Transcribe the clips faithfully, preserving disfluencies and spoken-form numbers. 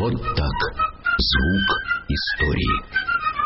Вот так. Звук истории.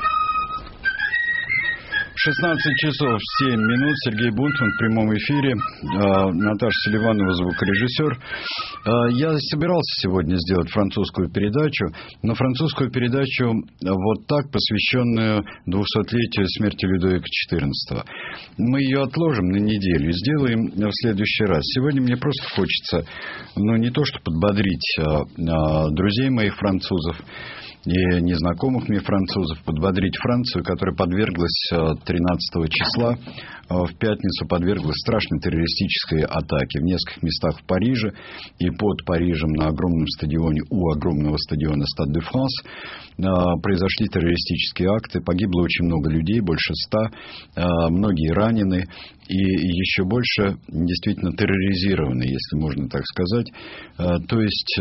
шестнадцать часов семь минут. Сергей Бунтман в прямом эфире. Наташа Селиванова, звукорежиссер. Я собирался сегодня сделать французскую передачу, но французскую передачу вот так, посвященную двухсотлетию смерти Людовика четырнадцатого. Мы ее отложим на неделю и сделаем в следующий раз. Сегодня мне просто хочется, ну, не то что подбодрить друзей моих французов и незнакомых мне французов, подбодрить Францию, которая подверглась тринадцатого числа, в пятницу подверглась страшной террористической атаке в нескольких местах в Париже и под Парижем на огромном стадионе, у огромного стадиона Стад де Франс произошли террористические акты, погибло очень много людей, больше ста, многие ранены и еще больше действительно терроризированы, если можно так сказать, то есть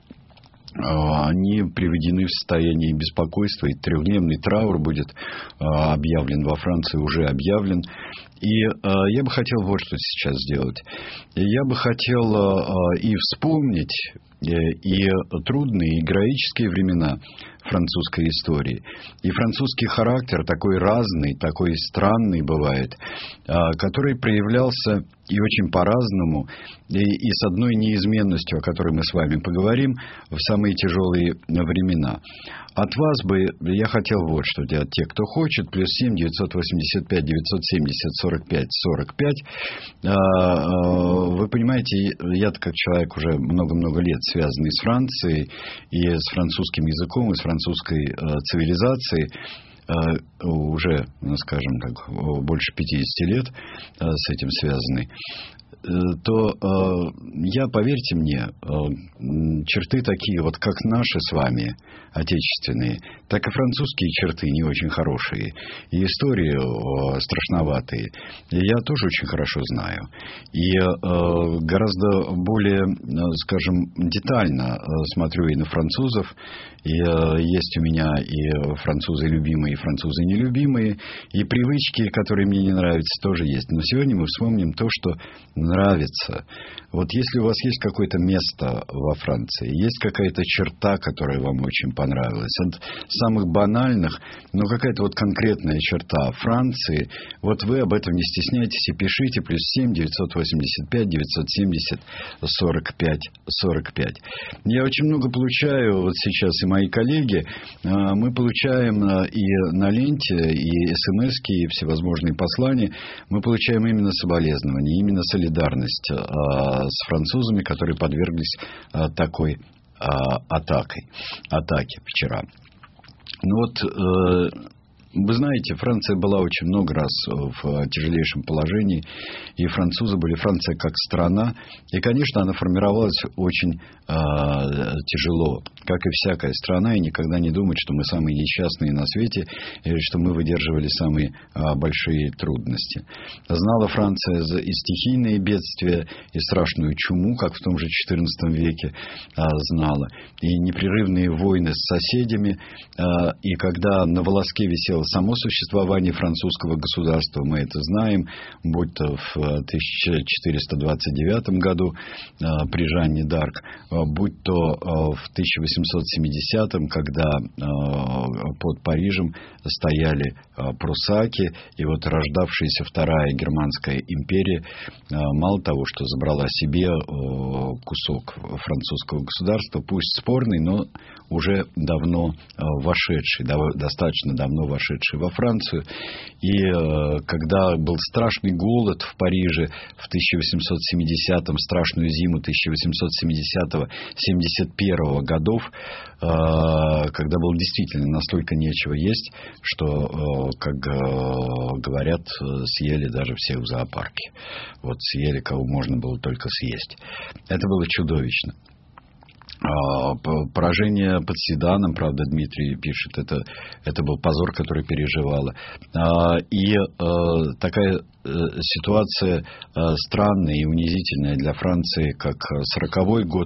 они приведены в состояние беспокойства, и трехдневный траур будет объявлен во Франции, уже объявлен. И э, я бы хотел вот что сейчас сделать. Я бы хотел э, и вспомнить э, и трудные, и героические времена французской истории. И французский характер такой разный, такой странный бывает, э, который проявлялся и очень по-разному, и, и с одной неизменностью, о которой мы с вами поговорим, в самые тяжелые времена. От вас бы я хотел вот что делать. Те, кто хочет, плюс семь девятьсот восемьдесят пять девятьсот семьдесят сорок пять сорок пять. Вы понимаете, я-то как человек уже много-много лет связанный с Францией и с французским языком, и с французской цивилизацией, уже, скажем так, больше пятидесяти лет с этим связанный, то э, я, поверьте мне, э, черты такие, вот как наши с вами, отечественные, так и французские черты не очень хорошие, и истории э, страшноватые, я тоже очень хорошо знаю. И э, гораздо более, э, скажем, детально э, смотрю и на французов, и э, есть у меня и французы любимые, и французы нелюбимые, и привычки, которые мне не нравятся, тоже есть. Но сегодня мы вспомним то, что нравится. Вот если у вас есть какое-то место во Франции, есть какая-то черта, которая вам очень понравилась, от самых банальных, но какая-то вот конкретная черта Франции, вот вы об этом не стесняйтесь и пишите, плюс семь девятьсот восемьдесят пять девятьсот семьдесят сорок пять сорок пять. Я очень много получаю, вот сейчас и мои коллеги, мы получаем и на ленте, и смс-ки, и всевозможные послания, мы получаем именно соболезнования, именно солидарность с французами, которые подверглись такой атакой, атаке вчера. Ну вот, вы знаете, Франция была очень много раз в тяжелейшем положении, и французы были, Франция как страна, и, конечно, она формировалась очень э, тяжело, как и всякая страна, и никогда не думать, что мы самые несчастные на свете, или что мы выдерживали самые э, большие трудности. Знала Франция и стихийные бедствия, и страшную чуму, как в том же четырнадцатом веке э, знала, и непрерывные войны с соседями, э, и когда на волоске висел само существование французского государства, мы это знаем, будь то в тысяча четыреста двадцать девятом году э, при Жанне д'Арк, э, будь то э, в тысяча восемьсот семидесятом, когда э, под Парижем стояли э, прусаки, и вот рождавшаяся Вторая Германская империя, э, мало того, что забрала себе э, кусок французского государства, пусть спорный, но уже давно э, вошедший, дав- достаточно давно вошедший во Францию. И э, когда был страшный голод в Париже в тысяча восемьсот семидесятом, страшную зиму тысяча восемьсот семидесятого — семьдесят первого годов, э, когда было действительно настолько нечего есть, что, э, как э, говорят, съели даже всех в зоопарке. Вот съели, кого можно было только съесть. Это было чудовищно. Поражение под Седаном, правда, Дмитрий пишет, это, это был позор, который переживала. И такая ситуация странная и унизительная для Франции, как сороковой год,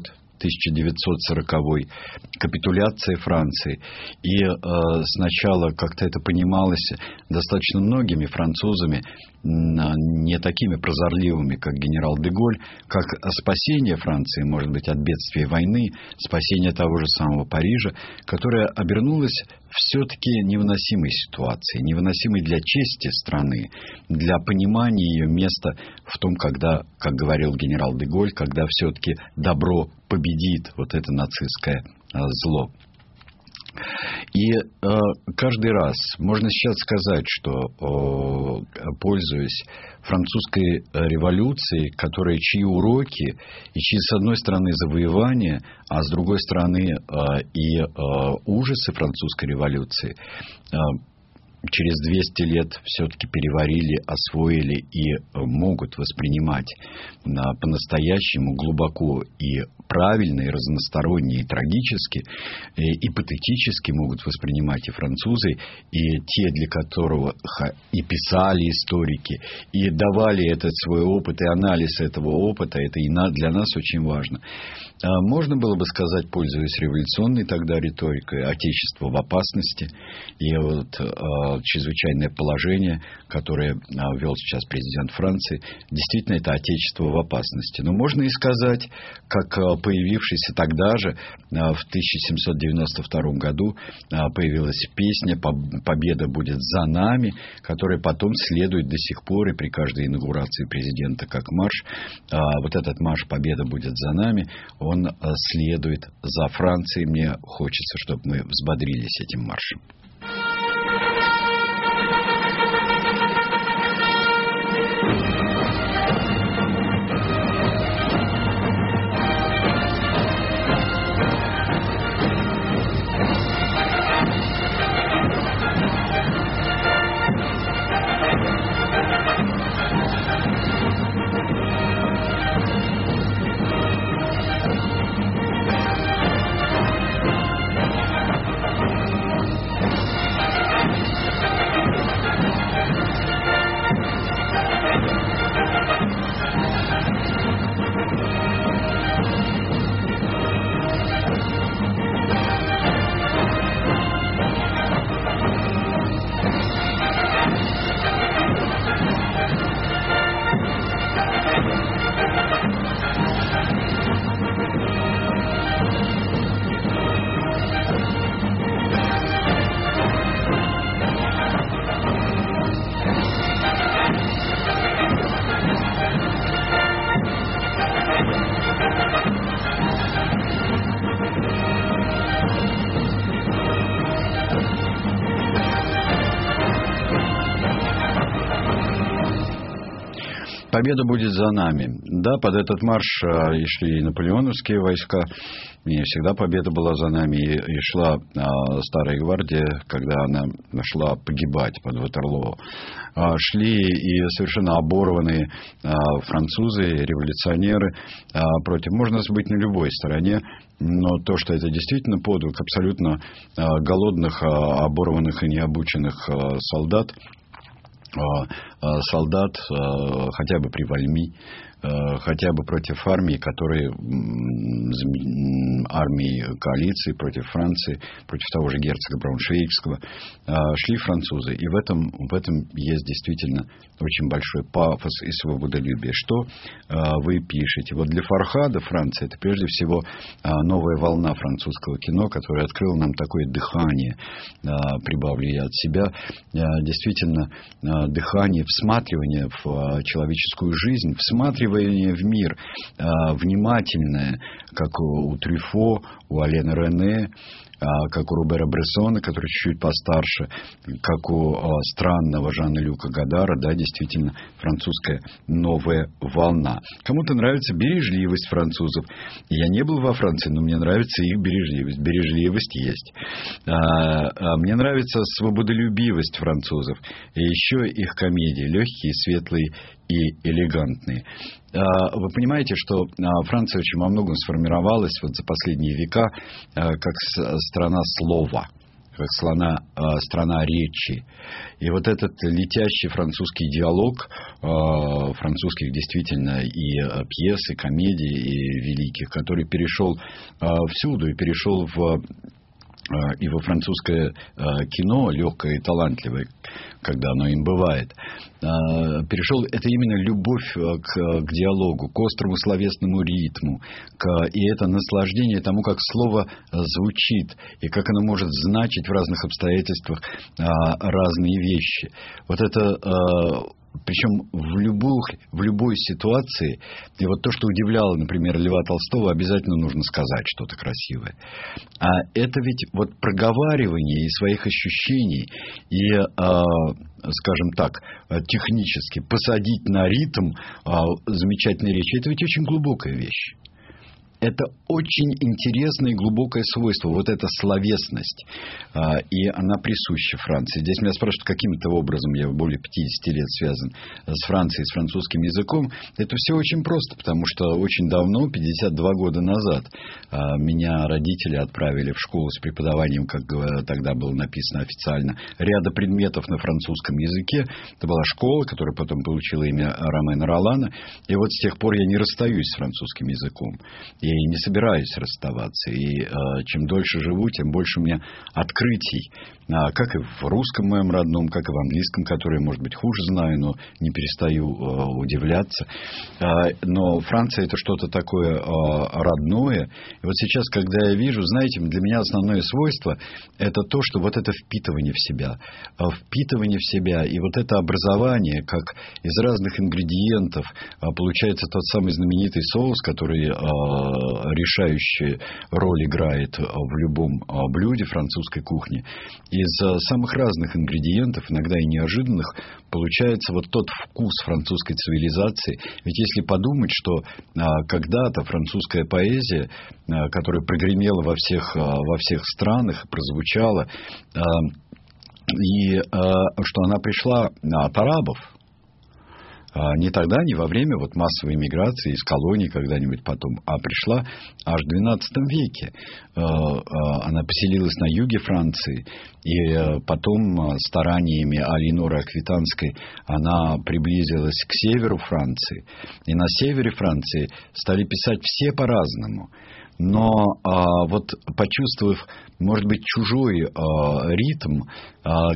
тысяча девятьсот сороковой, капитуляция Франции. И э, сначала как-то это понималось достаточно многими французами, не такими прозорливыми, как генерал де Голь, как спасение Франции, может быть, от бедствия войны, спасение того же самого Парижа, которое обернулось все-таки невыносимой ситуацией, невыносимой для чести страны, для понимания ее места в том, когда, как говорил генерал де Голь, когда все-таки добро победит вот это нацистское зло. И э, каждый раз можно сейчас сказать, что, э, пользуясь французской революцией, которая чьи уроки и чьи, с одной стороны, завоевания, а с другой стороны э, и э, ужасы французской революции, э, через двести лет все-таки переварили, освоили и могут воспринимать по-настоящему глубоко и правильно, и разносторонне, и трагически, и, и патетически могут воспринимать и французы, и те, для которого и писали историки, и давали этот свой опыт, и анализ этого опыта, это и для нас очень важно. Можно было бы сказать, пользуясь революционной тогда риторикой, отечество в опасности, и вот чрезвычайное положение, которое ввел сейчас президент Франции, действительно это отечество в опасности. Но можно и сказать, как появившийся тогда же, в тысяча семьсот девяносто втором году, появилась песня «Победа будет за нами», которая потом следует до сих пор и при каждой инаугурации президента как марш. Вот этот марш «Победа будет за нами», он следует за Францией. Мне хочется, чтобы мы взбодрились этим маршем. Победа будет за нами. Да, под этот марш а, и шли и наполеоновские войска. И всегда победа была за нами. И, и шла а, Старая гвардия, когда она шла погибать под Ватерлоо. А, шли и совершенно оборванные а, французы, революционеры а, против. Можно быть на любой стороне. Но то, что это действительно подвиг абсолютно а, голодных, а, оборванных и необученных а, солдат, солдат хотя бы при Вальми, хотя бы против армии, которые армии коалиции против Франции, против того же герцога Брауншвейгского, шли французы. И в этом, в этом есть действительно очень большой пафос и свободолюбие. Что вы пишете? Вот для Фархада Франция — это прежде всего новая волна французского кино, которая открыла нам такое дыхание, прибавлю я от себя, действительно дыхание, всматривание в человеческую жизнь, всматривание в мир, внимательное, как у Трюфо, у Алена Рене, как у Робера Брессона, который чуть-чуть постарше, как у странного Жана-Люка Годара, да, действительно, французская новая волна. Кому-то нравится бережливость французов. Я не был во Франции, но мне нравится их бережливость. Бережливость есть. Мне нравится свободолюбивость французов. И еще их комедии. Легкие, светлые и элегантные. Вы понимаете, что Франция очень во многом сформировалась вот за последние века как страна слова. как слона, страна речи. И вот этот летящий французский диалог, французских действительно и пьес, и комедий, и великих, который перешел всюду, и перешел в и во французское кино, легкое и талантливое, когда оно им бывает, перешел, это именно любовь к, к диалогу, к острому словесному ритму, к, и это наслаждение тому, как слово звучит, и как оно может значить в разных обстоятельствах разные вещи. Вот это... Причем в, любых, в любой ситуации, и вот то, что удивляло, например, Льва Толстого, обязательно нужно сказать что-то красивое. А это ведь вот проговаривание и своих ощущений, и, э, скажем так, технически посадить на ритм э, замечательной речи, это ведь очень глубокая вещь. Это очень интересное и глубокое свойство, вот эта словесность, и она присуща Франции. Здесь меня спрашивают, каким-то образом я более пятьдесят лет связан с Францией, с французским языком. Это все очень просто, потому что очень давно, пятьдесят два года назад, меня родители отправили в школу с преподаванием, как тогда было написано официально, ряда предметов на французском языке. Это была школа, которая потом получила имя Ромена Ролана. И вот с тех пор я не расстаюсь с французским языком. Я и не собираюсь расставаться. И э, чем дольше живу, тем больше у меня открытий. А, как и в русском моем родном, как и в английском, который, может быть, хуже знаю, но не перестаю э, удивляться. А, но Франция — это что-то такое э, родное. И вот сейчас, когда я вижу, знаете, для меня основное свойство — это то, что вот это впитывание в себя. Э, впитывание в себя. И вот это образование, как из разных ингредиентов э, получается тот самый знаменитый соус, который... Э, решающую роль играет в любом блюде французской кухни. Из самых разных ингредиентов, иногда и неожиданных, получается вот тот вкус французской цивилизации. Ведь если подумать, что когда-то французская поэзия, которая прогремела во всех, во всех странах, прозвучала, и что она пришла от арабов, не тогда, не во время вот массовой миграции из колоний когда-нибудь потом, а пришла аж в двенадцатом веке. Она поселилась на юге Франции, и потом стараниями Алиноры Аквитанской она приблизилась к северу Франции. И на севере Франции стали писать все по-разному. Но а, вот почувствовав, может быть, чужой а, ритм, а,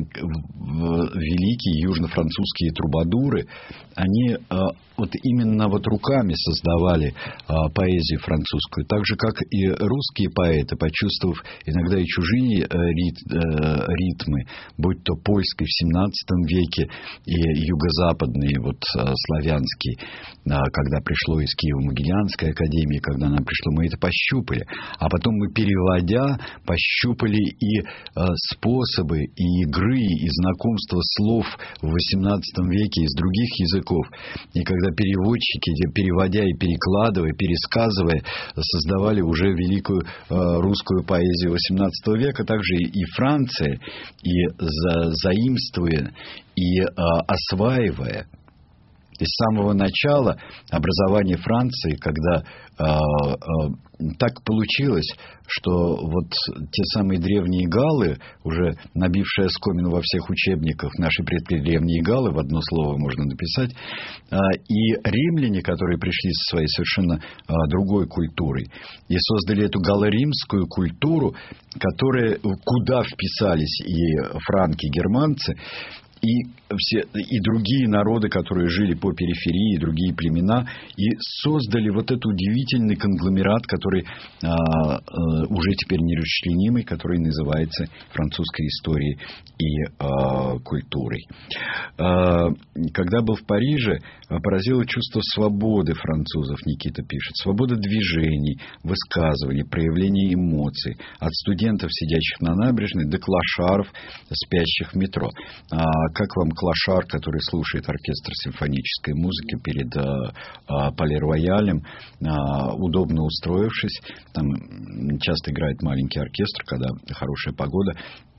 великие южно-французские трубадуры, они а, вот именно вот руками создавали а, поэзию французскую, так же, как и русские поэты, почувствовав иногда и чужие а, рит, а, ритмы, будь то польский в семнадцатом веке и юго-западные, вот а, славянские, а, когда пришло из Киево-Могилянской академии, когда нам пришло, мы это пощупали. А потом мы, переводя, пощупали и э, способы, и игры, и знакомства слов в восемнадцатом веке из других языков. И когда переводчики, переводя и перекладывая, пересказывая, создавали уже великую э, русскую поэзию восемнадцатого века, также и Франция, и за, заимствуя, и э, осваивая. И с самого начала образования Франции, когда э, э, так получилось, что вот те самые древние галлы, уже набившие оскомину во всех учебниках, наши предки древние галлы, в одно слово можно написать, э, и римляне, которые пришли со своей совершенно э, другой культурой, и создали эту галло-римскую культуру, которая, куда вписались и франки, и германцы, И, все, и другие народы, которые жили по периферии, и другие племена, и создали вот этот удивительный конгломерат, который а, а, уже теперь нерасчленимый, который называется французской историей и а, культурой. А, когда был в Париже, поразило чувство свободы французов, Никита пишет. Свобода движений, высказываний, проявления эмоций. От студентов, сидящих на набережной, до клошаров, спящих в метро. А, как вам клошар, который слушает оркестр симфонической музыки перед а, а, Пале-Роялем, а, удобно устроившись? Там часто играет маленький оркестр, когда хорошая погода.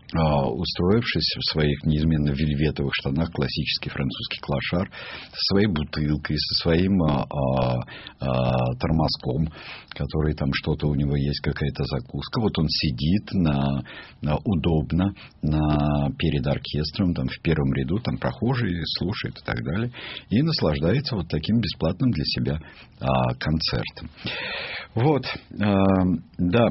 устроившись в своих неизменно вельветовых штанах, классический французский клошар, со своей бутылкой, со своим а, а, тормозком, который там что-то у него есть, какая-то закуска. Вот он сидит на, на, удобно на, перед оркестром, там в первом ряду, там прохожие слушают и так далее, и наслаждается вот таким бесплатным для себя а, концертом. Вот, а, да.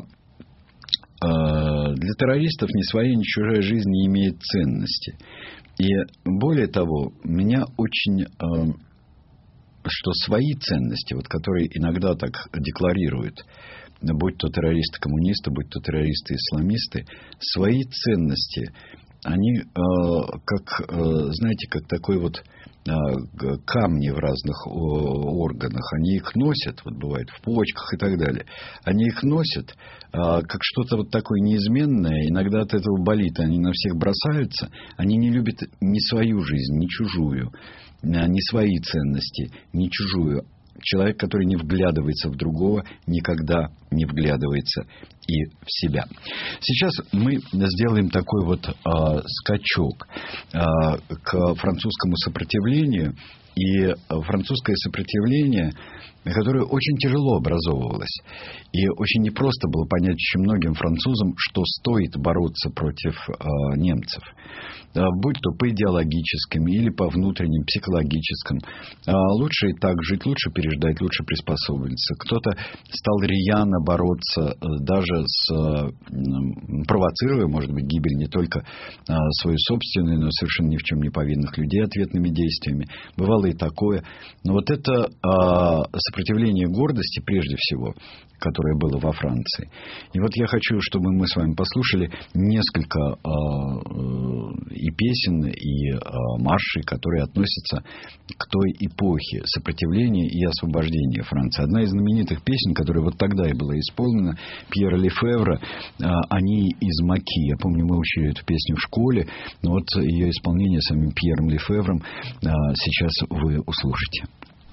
Для террористов ни своя, ни чужая жизнь не имеет ценности. И более того, меня очень... что свои ценности, вот, которые иногда так декларируют, будь то террористы-коммунисты, будь то террористы-исламисты, свои ценности, они, как, знаете, как такой вот камни в разных органах, они их носят, вот бывает в почках и так далее, они их носят как что-то вот такое неизменное, иногда от этого болит, они на всех бросаются, они не любят ни свою жизнь, ни чужую, ни свои ценности, ни чужую. Человек, который не вглядывается в другого, никогда не вглядывается и в себя. Сейчас мы сделаем такой вот э, скачок э, к французскому сопротивлению. И французское сопротивление, которое очень тяжело образовывалось. И очень непросто было понять очень многим французам, что стоит бороться против э, немцев. Э, будь то по идеологическим или по внутренним, психологическим. Э, лучше и так жить, лучше переждать, лучше приспособиться. Кто-то стал рьяно бороться э, даже с... Э, провоцируя, может быть, гибель не только э, свою собственную, но совершенно ни в чем не повинных людей ответными действиями. Бывало и такое. Но вот это а, сопротивление гордости, прежде всего, которое было во Франции. И вот я хочу, чтобы мы с вами послушали несколько а, и песен, и а, маршей, которые относятся к той эпохе сопротивления и освобождения Франции. Одна из знаменитых песен, которая вот тогда и была исполнена, Пьера Лефевра, а, «Они из Маки». Я помню, мы учили эту песню в школе, но вот ее исполнение самим Пьером Лефевром а, сейчас вы услышите.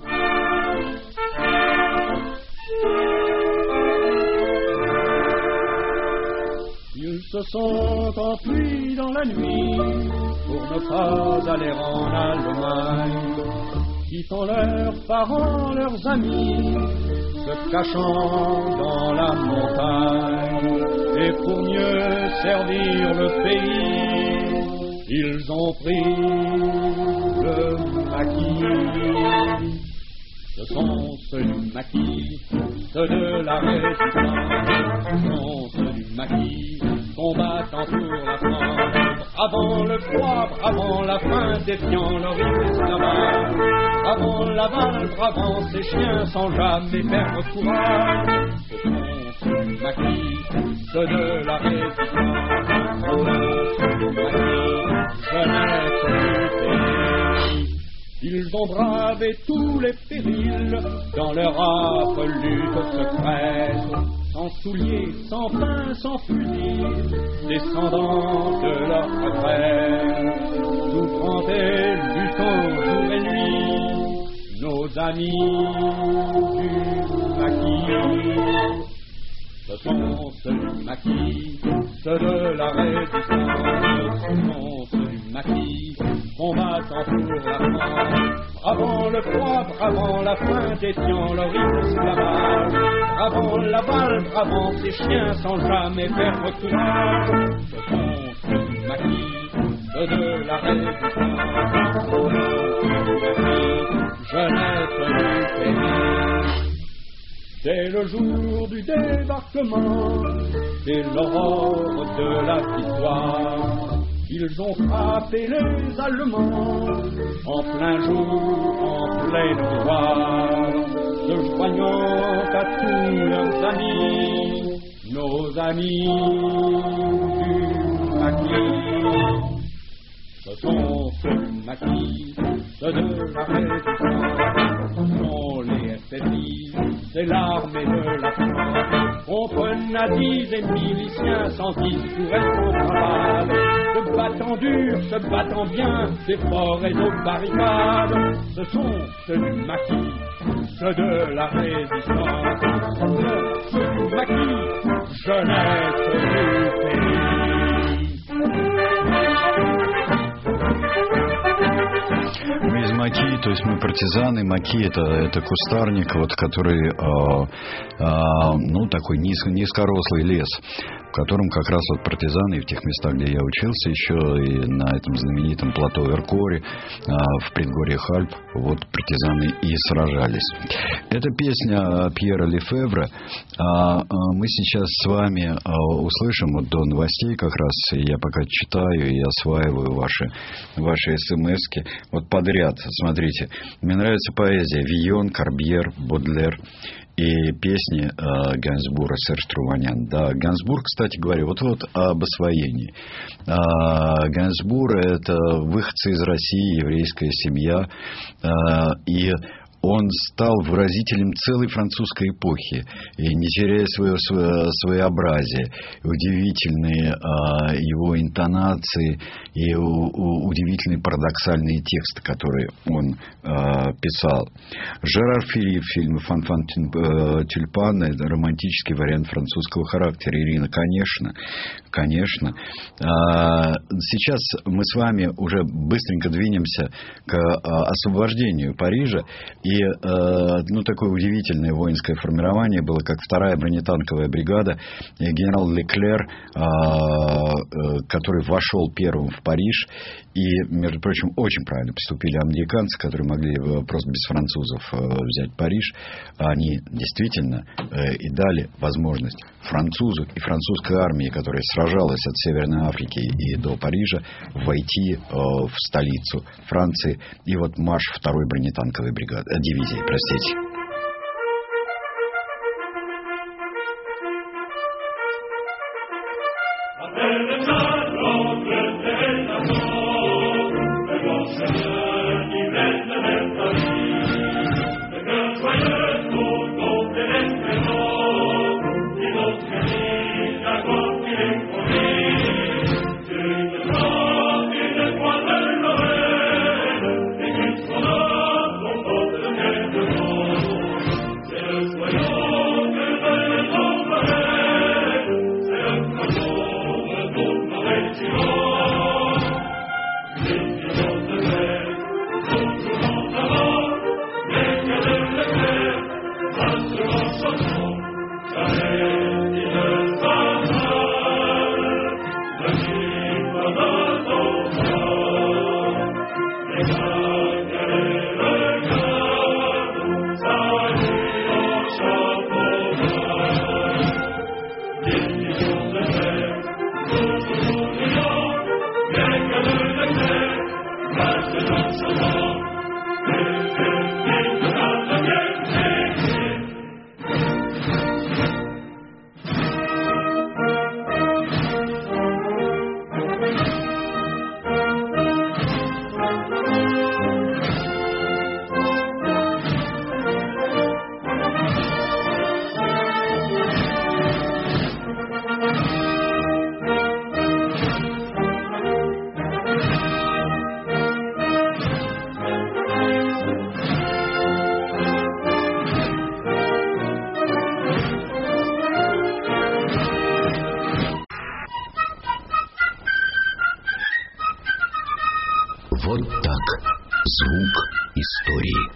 Ils se sont enfuis dans la nuit pour ne pas aller en Allemagne, quittant leurs parents, leurs amis, se cachant dans la montagne. Et pour mieux servir le pays, ils ont pris le maquis. Ce sont ceux du maquis, ceux de la résistance. Ce sont ceux du maquis, combattant pour la France. Bravant le froid, bravant la faim, défiant l'horrible esclavage. Bravant la balle, bravant ses chiens, sans jamais perdre courage. Ce sont ceux du maquis, ceux de la résistance. Ce sont ceux du maquis, jeunesse du pays. Ils ont bravé tous les périls dans leur âpre lutte secrète, sans souliers, sans pain, sans fusil, descendant de leur retraite, souffrant et luttant jour et nuit, nos amis du maquis. Ce sont ceux du maquis, ceux de la résistance. Ce sont ceux du maquis, combattant pour la France. Bravant le froid, bravant la faim, défiant l'horrible esclavage. Bravant la balle, bravant ses chiens, sans jamais perdre courage. Ce sont ceux du maquis, ceux de la résistance. Ce sont ceux du maquis, jeunesse du pays. Dès le jour du débarquement, dès l'aurore de la victoire, ils ont frappé les Allemands en plein jour, en pleine gloire, se joignant à tous leurs amis, nos amis du maquis. Ce sont ceux du maquis, ceux de la résistance. Ce sont les S S I, c'est l'armée de la France. Contre nazis et miliciens, sans discours et sans bravade, se battant dur, se battant bien, des forêts aux barricades. Ce sont ceux du maquis, ceux de la résistance. Ce sont ceux du maquis, jeunesse du pays. маки, то есть мы партизаны. Маки это, это кустарник, вот, который, э, э, ну, такой низ, низкорослый лес, в котором как раз вот партизаны, и в тех местах, где я учился еще, и на этом знаменитом плато Веркори, э, в предгорьях Альп, вот партизаны и сражались. Это песня Пьера Лефевра. А, а мы сейчас с вами а, услышим вот до новостей как раз, и я пока читаю и осваиваю ваши, ваши смс-ки вот подряд. Смотрите, мне нравится поэзия Вийон, Корбьер, Бодлер и песни э, Гансбура, Серж Труванян. Да, Гансбур, кстати говоря, вот-вот об освоении. А, Гансбур – это выходцы из России, еврейская семья, а, и он стал выразителем целой французской эпохи, и не теряя свое, свое своеобразие, удивительные а, его интонации и у, у, удивительные парадоксальные тексты, которые он а, писал. Жерар Фили в фильме «Фан-фан тюльпан» — это романтический вариант французского характера. Ирина, конечно, конечно. А, сейчас мы с вами уже быстренько двинемся к а, освобождению Парижа. И, ну, такое удивительное воинское формирование было, как вторая бронетанковая бригада. И генерал Леклер, который вошел первым в Париж. И, между прочим, очень правильно поступили американцы, которые могли просто без французов взять Париж. Они действительно и дали возможность французу и французской армии, которая сражалась от Северной Африки и до Парижа, войти в столицу Франции. И вот марш второй бронетанковой бригады, дивизии, простите. Вот так. Звук истории.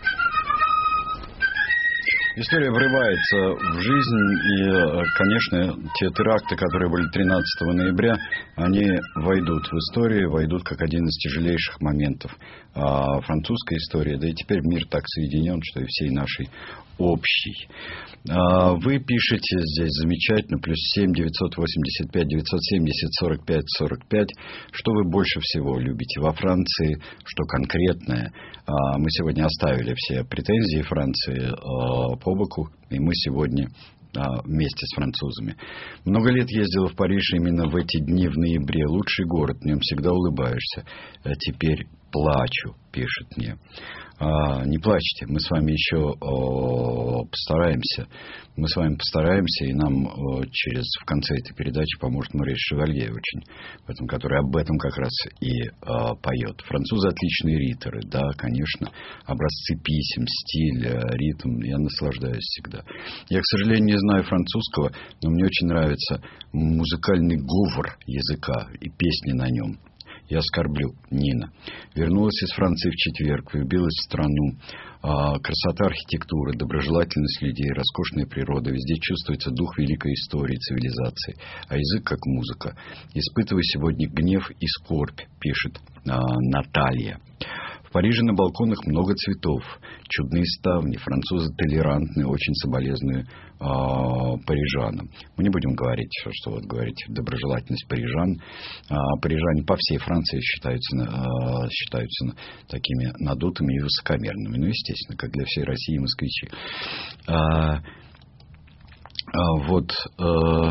История врывается в жизнь, и, конечно, те теракты, которые были тринадцатого ноября, они войдут в историю, войдут как один из тяжелейших моментов а, французской истории. Да и теперь мир так соединен, что и всей нашей общий. А, вы пишете здесь замечательно, плюс семь девятьсот восемьдесят пять девятьсот семьдесят сорок пять сорок пять. Что вы больше всего любите во Франции? Что конкретное? А, мы сегодня оставили все претензии Франции а, по боку, и мы сегодня а, вместе с французами. Много лет ездила в Париж именно в эти дни в ноябре. Лучший город, в нем всегда улыбаешься. А теперь плачу, пишет мне. А, не плачьте, мы с вами еще о, постараемся. Мы с вами постараемся, и нам о, через в конце этой передачи поможет Морис Шевалье, очень, в этом, который об этом как раз и о, поет. Французы отличные риторы, да, конечно, образцы писем, стиль, ритм, я наслаждаюсь всегда. Я, к сожалению, не знаю французского, но мне очень нравится музыкальный говор языка и песни на нем. Я скорблю. Нина. Вернулась из Франции в четверг, влюбилась в страну. Красота архитектуры, доброжелательность людей, роскошная природа. Везде чувствуется дух великой истории, цивилизации. А язык как музыка. Испытываю сегодня гнев и скорбь, пишет Наталья. В Париже на балконах много цветов, чудные ставни, французы толерантные, очень соболезную э, парижанам. Мы не будем говорить, что, что вот говорить доброжелательность парижан. Э, парижане по всей Франции считаются, э, считаются такими надутыми и высокомерными. Ну, естественно, как для всей России москвичи. Э, э, вот... Э,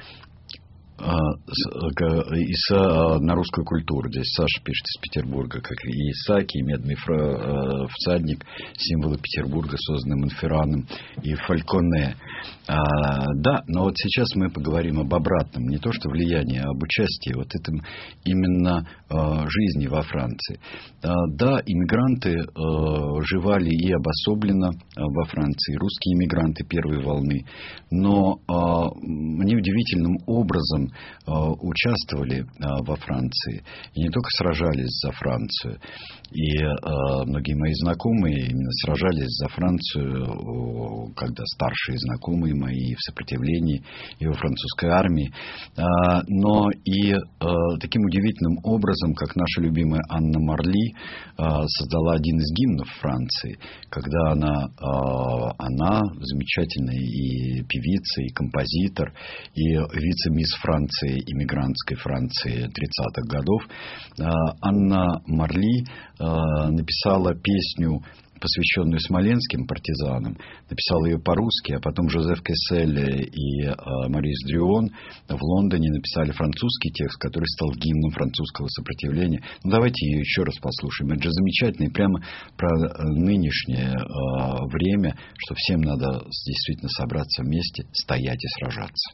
И на русскую культуру. Здесь Саша пишет из Петербурга, как и Исааки, и медный фра, всадник, символы Петербурга, созданные Монферраном и Фальконе. А, да, но вот сейчас мы поговорим об обратном. Не то, что влиянии, а об участии вот этом именно а, жизни во Франции. А, да, иммигранты а, живали и обособленно а, во Франции, русские иммигранты первой волны, но а, они удивительным образом участвовали во Франции. И не только сражались за Францию. И многие мои знакомые именно сражались за Францию, когда старшие знакомые мои в сопротивлении и во французской армии. Но и таким удивительным образом, как наша любимая Анна Марли создала один из гимнов Франции, когда она, она замечательная и певица, и композитор, и вице-мисс Франции, иммигрантской Франции тридцатых годов, Анна Марли написала песню, посвященную смоленским партизанам, написала ее по-русски, а потом Жозеф Кессель и Морис Дрюон в Лондоне написали французский текст, который стал гимном французского сопротивления. Ну, давайте ее еще раз послушаем. Это же замечательно и прямо про нынешнее время, что всем надо действительно собраться вместе, стоять и сражаться.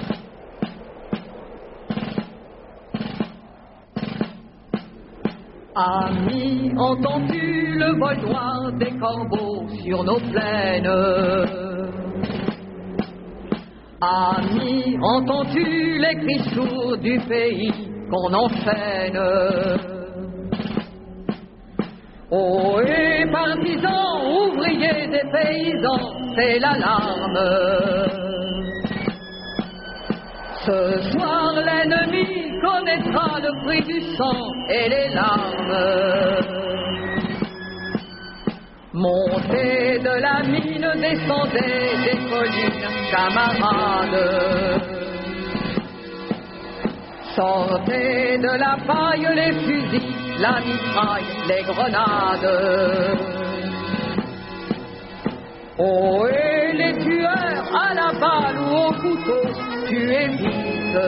Amis, entends-tu le vol noir des corbeaux sur nos plaines? Amis, entends-tu les cris sourds du pays qu'on enchaîne? Oh, et partisans, ouvriers et paysans, c'est l'alarme. Ce soir, l'ennemi connaîtra le prix du sang et les larmes. Montez de la mine, descendez des collines, camarades. Sortez de la paille les fusils, la mitraille, les grenades. Oh, et les tueurs à la balle ou au couteau, tuez vite.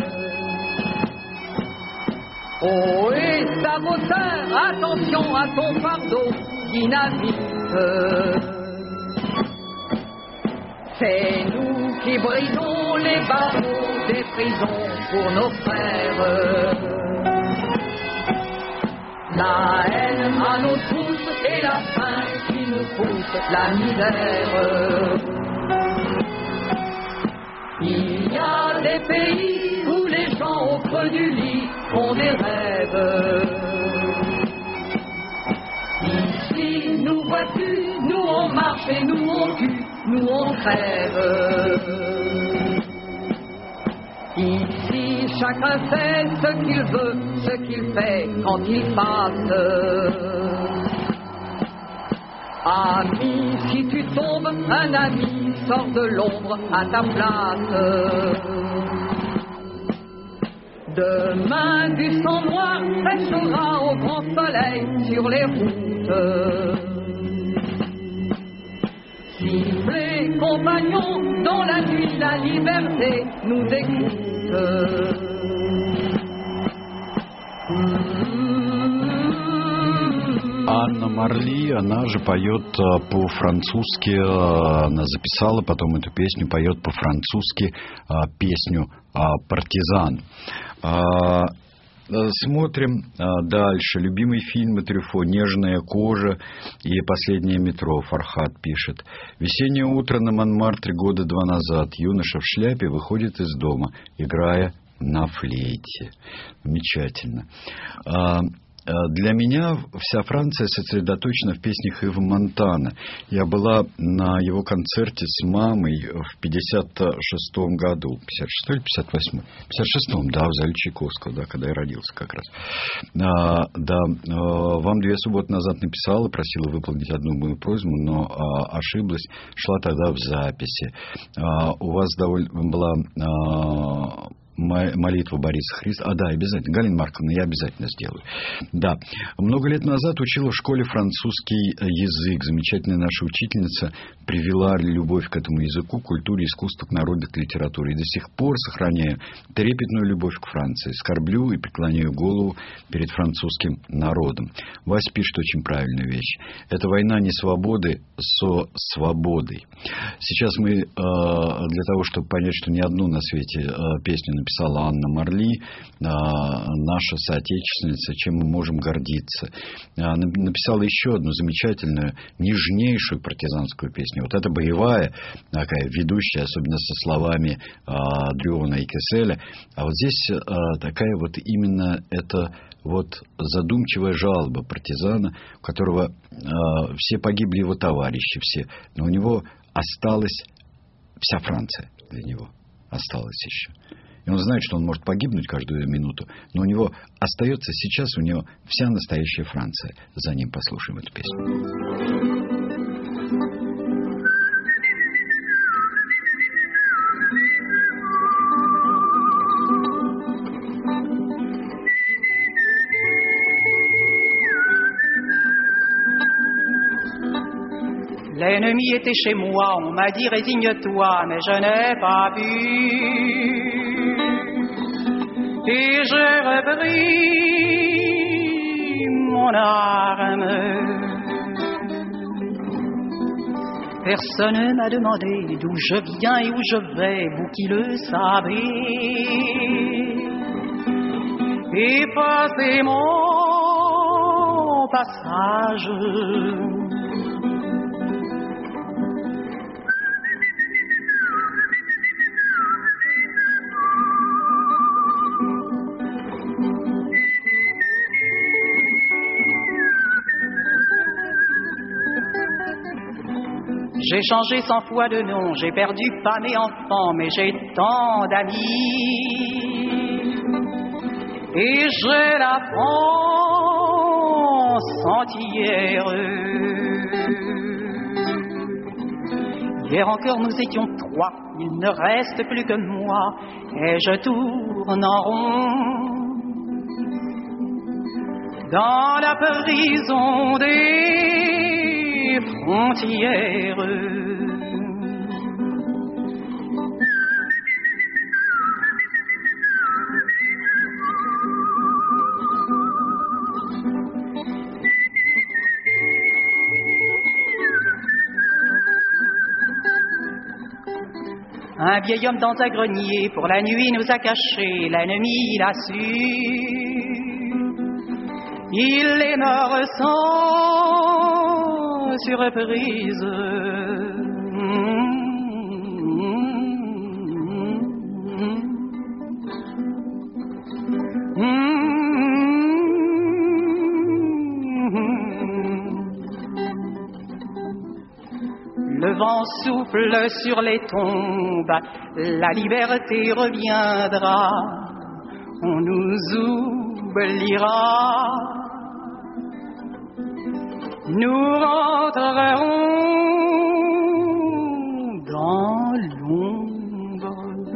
Oh, et saboteur, attention à ton fardeau, dynamite. C'est nous qui brisons les barreaux des prisons pour nos frères. La haine à nos trousses et la faim qui nous pousse la misère. Il y a des pays où les gens au creux du lit font des rêves. Ici, nous vois-tu, nous on marche et nous on tue, nous on crève. Ici, chacun fait ce qu'il veut, ce qu'il fait quand il passe. Ami, si tu tombes, un ami sort de l'ombre à ta place. Demain, du sang noir sèchera au grand soleil sur les routes. Sifflez, compagnons, dans la nuit la liberté nous écoute. Анна Марли, она же поет по-французски, она записала потом эту песню, поет по-французски песню «Партизан». Смотрим дальше. Любимый фильм Трюфо «Нежная кожа» и «Последнее метро». Фархат пишет. Весеннее утро на Монмартре года два назад. Юноша в шляпе выходит из дома, играя на флейте. Замечательно. Для меня вся Франция сосредоточена в песнях Ива Монтана. Я была на его концерте с мамой в пятьдесят шестом году. пятьдесят шестой или пятьдесят восьмой? В пятьдесят шестом, да, в зале Чайковского, да, когда я родился как раз. А, да, вам две субботы назад написала, просила выполнить одну мою просьбу, но а, ошиблась. Шла тогда в записи. А, у вас довольно была... А, молитва Бориса Христа. А, да, обязательно. Галина Марковна, я обязательно сделаю. Да. Много лет назад учила в школе французский язык. Замечательная наша учительница привела любовь к этому языку, культуре, искусству, к народной литературе. И до сих пор сохраняю трепетную любовь к Франции. Скорблю и преклоняю голову перед французским народом. Вася пишет очень правильную вещь. Это война не свободы со свободой. Сейчас мы э, для того, чтобы понять, что ни одну на свете э, песню написали, писала Анна Марли, наша соотечественница, чем мы можем гордиться. Написала еще одну замечательную, нежнейшую партизанскую песню. Вот эта боевая, такая ведущая, особенно со словами Дрюона и Кеселя. А вот здесь такая вот именно эта вот задумчивая жалоба партизана, у которого все погибли его товарищи, все. Но у него осталась вся Франция для него. Осталась еще. И он знает, что он может погибнуть каждую минуту, но у него остается сейчас, у него вся настоящая Франция. За ним послушаем эту песню. L'ennemi était chez moi, on m'a dit résigne-toi, mais je n'ai pas pu. Et j'ai repris mon arme. Personne ne m'a demandé d'où je viens et où je vais, vous qui le savez. Et passez mon passage. J'ai changé cent fois de nom, j'ai perdu femme et enfants, mais j'ai tant d'amis. Et j'ai la France entière. Hier encore nous étions trois, il ne reste plus que moi, et je tourne en rond dans la prison des frontières. Un vieil homme dans un grenier, pour la nuit nous a cachés, l'ennemi l'a su. Il est mort sans surprise. Le vent souffle sur les tombes, la liberté reviendra, on nous oubliera, nous rentrerons dans l'ombre.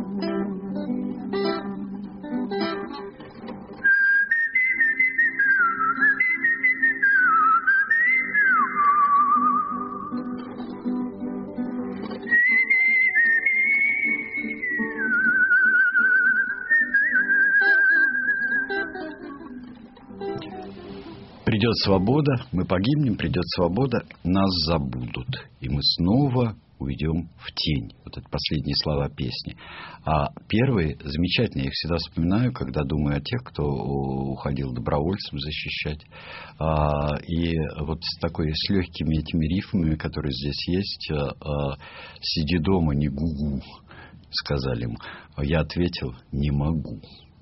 Придет свобода, мы погибнем, придет свобода, нас забудут. И мы снова уйдем в тень. Вот это последние слова песни. А первые замечательные, я их всегда вспоминаю, когда думаю о тех, кто уходил добровольцем защищать. А, и вот с такой, с легкими этими рифмами, которые здесь есть. А, «Сиди дома, не гугу». сказали ему. Я ответил, не могу.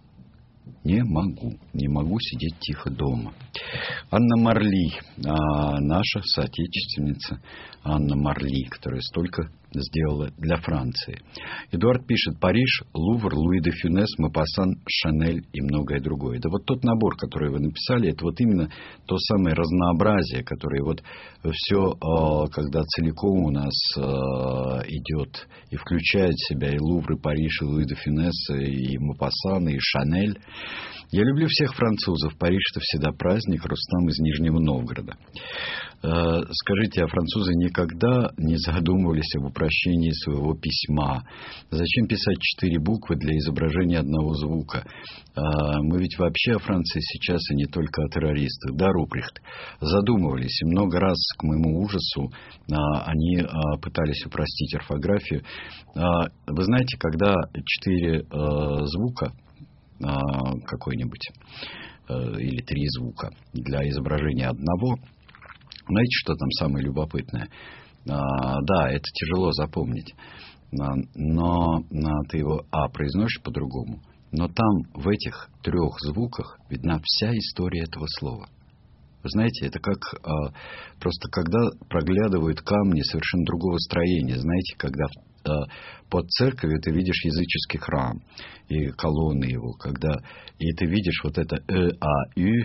Не могу. Не могу сидеть тихо дома. Анна Марли, наша соотечественница Анна Марли, которая столько сделала для Франции. Эдуард пишет: Париж, Лувр, Луи де Фюнес, Мопассан, Шанель и многое другое. Да вот тот набор, который вы написали, это вот именно то самое разнообразие, которое вот все, когда целиком у нас идет и включает в себя и Лувр, и Париж, и Луи де Фюнес, и Мопассан, и Шанель. Я люблю всех французов. Париж — это всегда праздник. Рустам из Нижнего Новгорода. Скажите, а французы никогда не задумывались об упрощении своего письма? Зачем писать четыре буквы для изображения одного звука? Мы ведь вообще о Франции сейчас, и не только о террористах. Да, Руприхт? Задумывались. И много раз, к моему ужасу, они пытались упростить орфографию. Вы знаете, когда четыре звука какой-нибудь или три звука для изображения одного, знаете, что там самое любопытное? А, да, это тяжело запомнить, но ты его «а» произносишь по-другому, но там в этих трех звуках видна вся история этого слова. Вы знаете, это как а, просто когда проглядывают камни совершенно другого строения. Знаете, когда а, под церковью ты видишь языческий храм и колонны его, когда и ты видишь вот это э, а, ю,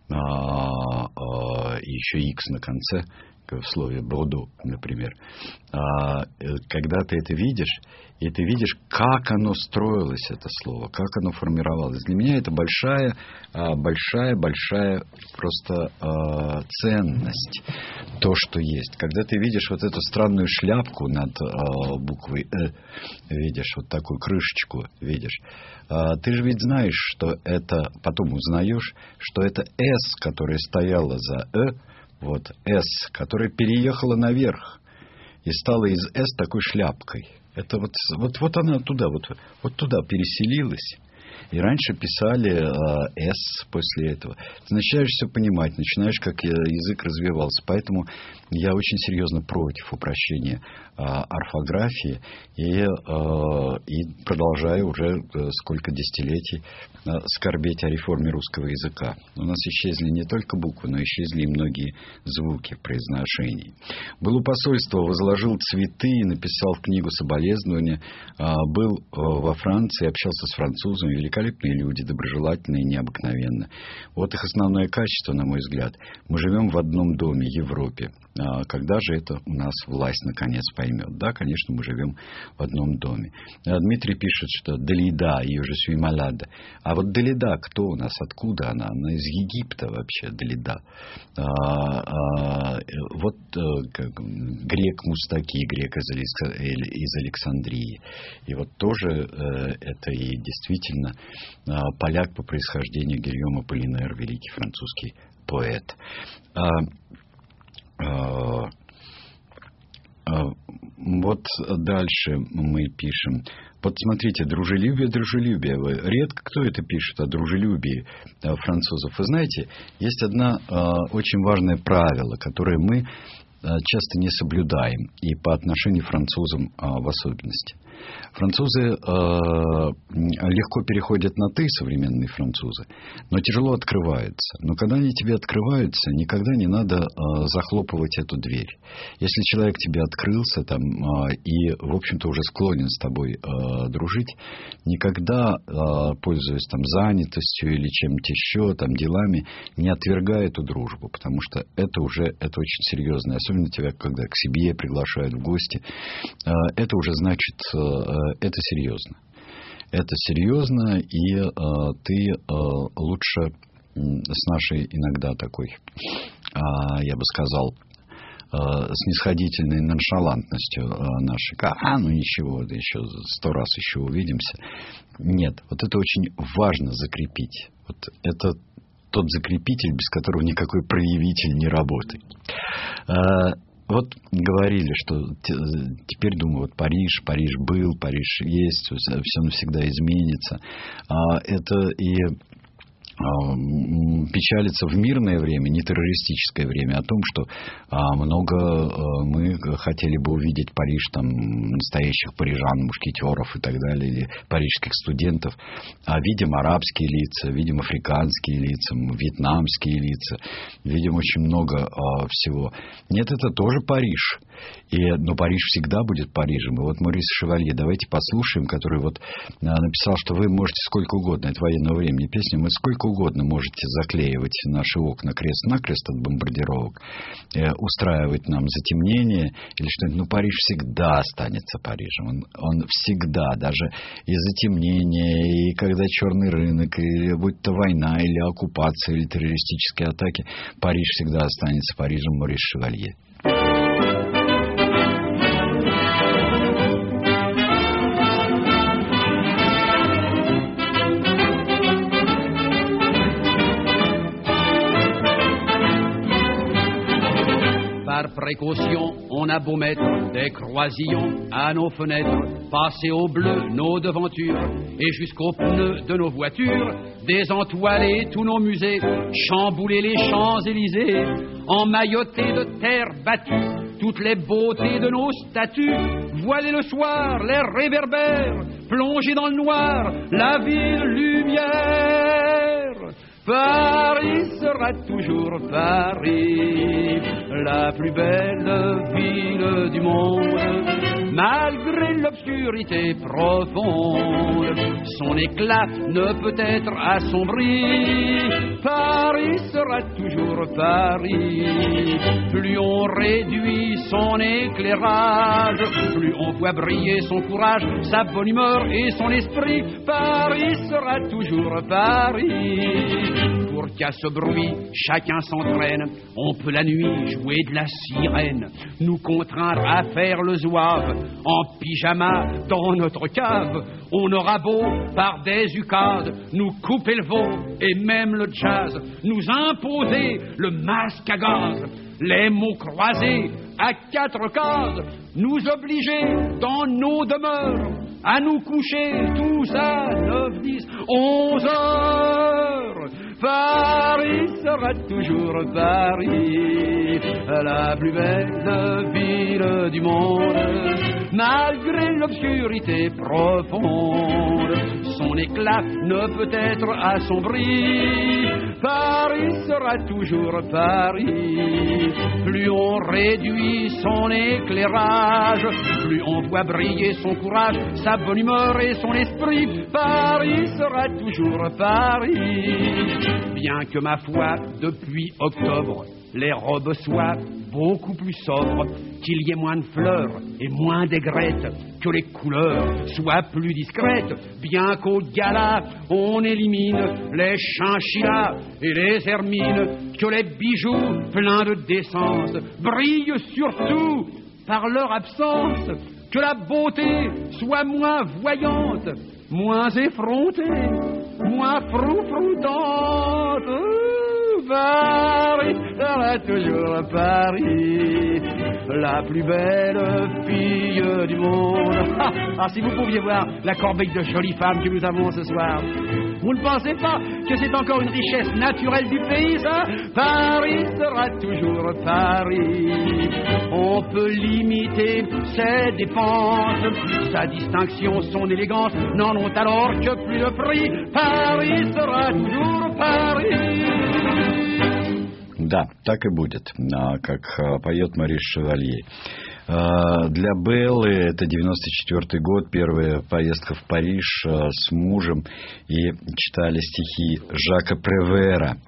а, а, и еще икс на конце, в слове Бордо, например. А, когда ты это видишь, и ты видишь, как оно строилось, это слово, как оно формировалось. Для меня это большая, большая, большая просто а, ценность, то, что есть. Когда ты видишь вот эту странную шляпку над а, буквой «э», видишь вот такую крышечку, видишь, а, ты же ведь знаешь, что это, потом узнаешь, что это «с», которая стояла за «э», вот «с», которая переехала наверх и стала из «с» такой шляпкой. Это вот, вот, вот она туда, вот, вот туда переселилась. И раньше писали э, «с» после этого. Ты начинаешь все понимать, начинаешь, как язык развивался. Поэтому я очень серьезно против упрощения э, орфографии. И, э, и продолжаю уже э, сколько десятилетий э, скорбеть о реформе русского языка. У нас исчезли не только буквы, но исчезли и многие звуки в произношении. Был у посольства, возложил цветы и написал в книгу соболезнования. Э, был э, во Франции, общался с французами, великолепные люди, доброжелательные, необыкновенно. Вот их основное качество, на мой взгляд. Мы живем в одном доме, Европе. А когда же это у нас власть наконец поймет? Да, конечно, мы живем в одном доме. А Дмитрий пишет, что Далида, ее же Сюймалада. А вот Далида, кто у нас? Откуда она? Она из Египта вообще, Далида. А, а, вот как, грек Мустаки, грек из, из Александрии. И вот тоже это и действительно поляк по происхождению Гильома Полинер, великий французский поэт. А, а, а, вот дальше мы пишем. Вот смотрите, дружелюбие, дружелюбие. Редко кто это пишет о дружелюбии французов. Вы знаете, есть одно а, очень важное правило, которое мы а, часто не соблюдаем, и по отношению к французам а, в особенности. Французы э, легко переходят на «ты», современные французы, но тяжело открываются. Но когда они тебе открываются, никогда не надо э, захлопывать эту дверь. Если человек тебе открылся там, э, и, в общем-то, уже склонен с тобой э, дружить, никогда, э, пользуясь там занятостью или чем-то еще, там, делами, не отвергай эту дружбу, потому что это уже это очень серьезно. Особенно тебя, когда к себе приглашают в гости, э, это уже значит... Э, это серьезно. Это серьезно, и э, ты э, лучше э, с нашей иногда такой, э, я бы сказал, э, снисходительной ноншалантностью э, нашей. А, ну ничего, да еще сто раз еще увидимся. Нет, вот это очень важно закрепить. Вот это тот закрепитель, без которого никакой проявитель не работает. Э, Вот говорили, что теперь, думаю, вот Париж, Париж был, Париж есть, все навсегда изменится. Это и печалиться в мирное время, не террористическое время, о том, что а, много а, мы хотели бы увидеть Париж, там, настоящих парижан, мушкетеров и так далее, или парижских студентов, а видим арабские лица, видим африканские лица, вьетнамские лица, видим очень много а, всего. Нет, это тоже Париж. И, но Париж всегда будет Парижем. И вот Морис Шевалье, давайте послушаем, который вот а, написал, что вы можете сколько угодно, это военного времени песня, мы сколько угодно можете заклеивать наши окна крест-накрест от бомбардировок, э, устраивать нам затемнение или что-нибудь, но Париж всегда останется Парижем. Он, он всегда, даже и затемнение, и когда черный рынок, и будь то война, или оккупация, или террористические атаки, Париж всегда останется Парижем. Морис Шевалье. Par précaution, on a beau mettre des croisillons à nos fenêtres, passer au bleu nos devantures et jusqu'aux pneus de nos voitures, désentoiler tous nos musées, chambouler les Champs-Élysées, emmailloter de terre battue toutes les beautés de nos statues, voiler le soir les réverbères, plonger dans le noir la ville lumière. Paris sera toujours Paris, la plus belle ville du monde, malgré l'obscurité profonde, son éclat ne peut être assombri. Paris sera toujours Paris, plus on réduit son éclairage, plus on voit briller son courage, sa bonne humeur et son esprit. Paris sera toujours Paris. Pour qu'à ce bruit, chacun s'entraîne, on peut la nuit jouer de la sirène, nous contraindre à faire le zouave, en pyjama dans notre cave. On aura beau, par des ukades, nous couper le veau et même le jazz, nous imposer le masque à gaz, les mots croisés à quatre cases, nous obliger dans nos demeures à nous coucher tous à neuf, dix, onze heures. Paris sera toujours Paris, la plus belle ville du monde, malgré l'obscurité profonde, son éclat ne peut être assombri. Paris sera toujours Paris, plus on réduit son éclairage, plus on voit briller son courage, sa bonne humeur et son esprit. Paris sera toujours Paris. Bien que ma foi, depuis octobre, les robes soient beaucoup plus sobres, qu'il y ait moins de fleurs et moins d'aigrettes, que les couleurs soient plus discrètes, bien qu'au gala on élimine les chinchillas et les hermines, que les bijoux pleins de décence brillent surtout par leur absence, que la beauté soit moins voyante, moins effrontée, moins froufroutante. Paris sera toujours Paris, la plus belle fille du monde. Ah, ah, si vous pouviez voir la corbeille de jolies femmes que nous avons ce soir. Vous ne pensez pas que c'est encore une richesse naturelle du pays, ça? Paris sera toujours Paris. On peut limiter ses dépenses, sa distinction, son élégance n'en ont alors que plus de prix. Paris sera toujours Paris. Да, так и будет, как поет Морис Шевалье. Для Беллы это девяносто четвёртый год, первая поездка в Париж с мужем, и читали стихи Жака Превера.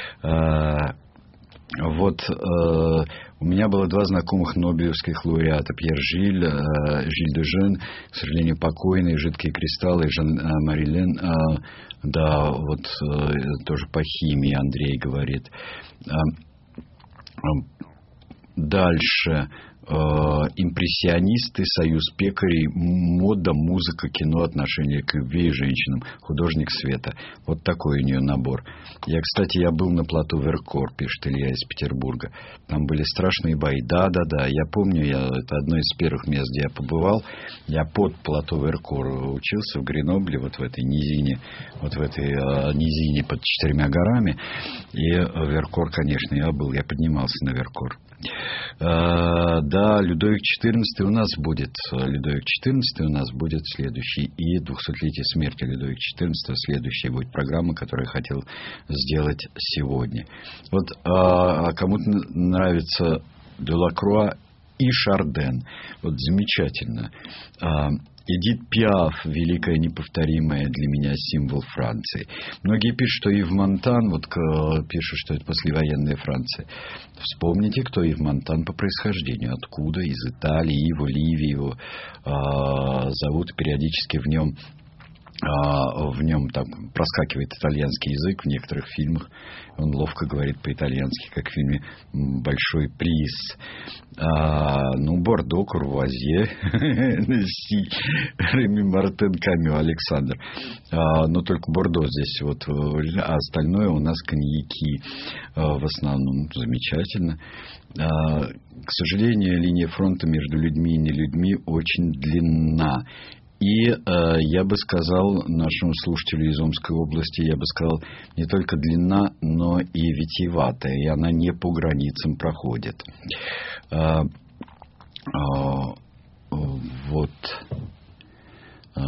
Вот у меня было два знакомых нобелевских лауреата: Пьер Жиль, Жиль де Жен, к сожалению, покойный, «Жидкие кристаллы», и Жан-Мари Лен, да, вот тоже по химии Андрей говорит. Дальше импрессионисты, союз пекарей, мода, музыка, кино, отношение к любви и женщинам, художник света. Вот такой у нее набор. Я, кстати, я был на плато Веркор, пишет Илья из Петербурга. Там были страшные бои. Да-да-да, я помню, я, это одно из первых мест, где я побывал. Я под плато Веркор учился в Гренобле, вот в этой низине, вот в этой э, низине под четырьмя горами. И Веркор, конечно, я был, я поднимался на Веркор. Uh, да, Людовик четырнадцатый у нас будет. Людовик четырнадцатый у нас будет следующий. И двухсотлетие смерти Людовика четырнадцатого следующая будет программа, которую я хотел сделать сегодня. Вот uh, кому-то нравится Делакруа и Шарден. Вот замечательно. Uh, Эдит Пиаф, великая, неповторимая для меня символ Франции. Многие пишут, что Ив Монтан, вот пишут, что это послевоенная Франция. Вспомните, кто Ив Монтан по происхождению, откуда, из Италии, его Ливи, его э, зовут, периодически в нем в нем там проскакивает итальянский язык в некоторых фильмах. Он ловко говорит по-итальянски, как в фильме «Большой приз». А, ну, Бордо, Курвуазье, Реми Мартен, Камю, Александр. А, но только Бордо здесь вот, а остальное у нас коньяки а, в основном. Замечательно. А, к сожалению, линия фронта между людьми и нелюдьми очень длинна. И э, я бы сказал нашему слушателю из Омской области, я бы сказал, не только длинна, но и витиеватая, и она не по границам проходит. Э, э, вот. Э,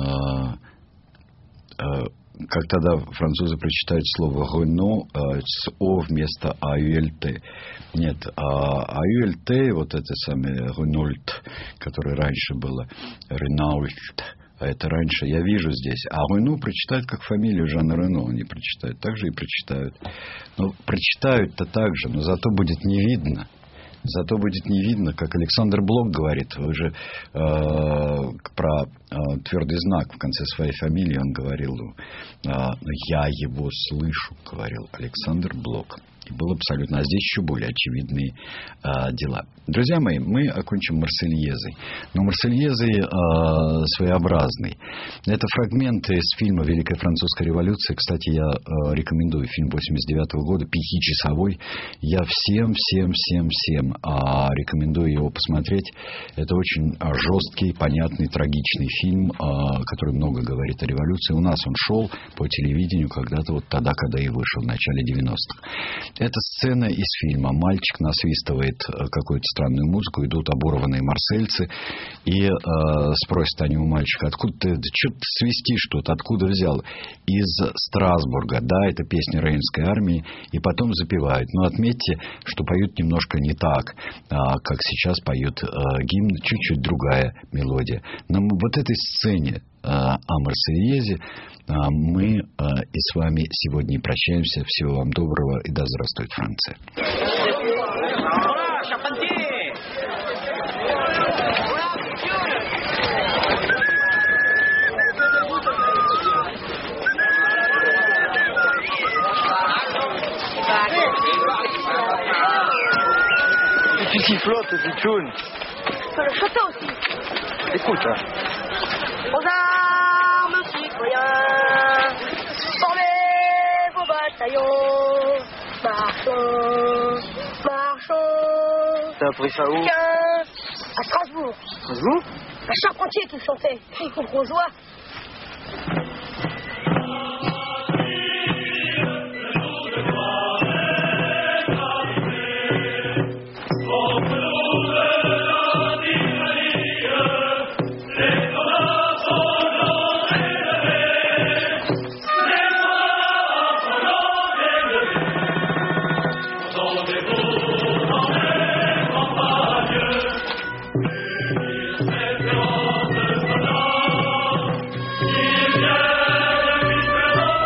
э, как тогда французы прочитают слово «Рено» э, с «о» вместо «а ю эль тэ». Нет, а «а ю эль тэ», вот это самое «Ренольд», которое раньше было «Ренаульт», а это раньше, я вижу здесь. А Рено прочитают как фамилию Жана Рено, они прочитают. Так же и прочитают. Ну, прочитают-то так же, но зато будет не видно. Зато будет не видно, как Александр Блок говорит, вы же э, про э, твердый знак в конце своей фамилии он говорил, э, я его слышу, говорил Александр Блок. И было абсолютно, а здесь еще более очевидные э, дела. Друзья мои, мы окончим Марсельезой. Но Марсельезой э, своеобразный. Это фрагменты из фильма «Великая французская революция». Кстати, я э, рекомендую фильм восемьдесят девятого года, пятичасовой. Я всем, всем, всем, всем э, рекомендую его посмотреть. Это очень жесткий, понятный, трагичный фильм, э, который много говорит о революции. У нас он шел по телевидению когда-то, вот тогда, когда и вышел, в начале девяностых. Это сцена из фильма. Мальчик насвистывает какую-то странную музыку, идут оборванные марсельцы, и э, спросят они у мальчика, откуда ты, да что ты свистишь тут, откуда взял? Из Страсбурга, да, это песня Рейнской армии, и потом запевают. Но отметьте, что поют немножко не так, а, как сейчас поют э, гимн, чуть-чуть другая мелодия. Но вот этой сцене о Марсельезе мы и с вами сегодня прощаемся. Всего вам доброго и да здравствует Франция. Tu sifflotes, tu tchounes. Je peux le chanter aussi. Écoute, hein. Aux armes, citoyens, formez vos bataillons, marchons, marchons. T'as appris ça où? Tiens, à Strasbourg. Strasbourg? Un charpentier qui chantait, il faut qu'on joie. Yeah.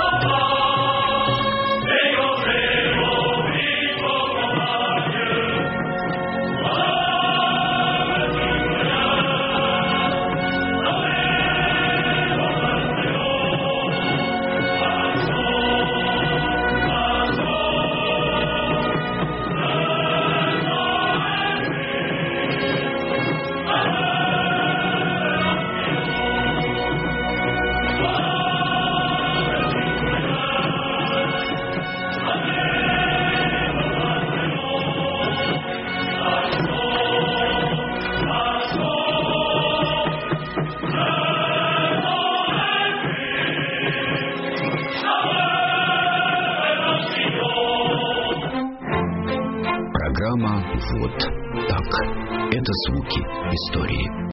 Вот так. Это звуки истории.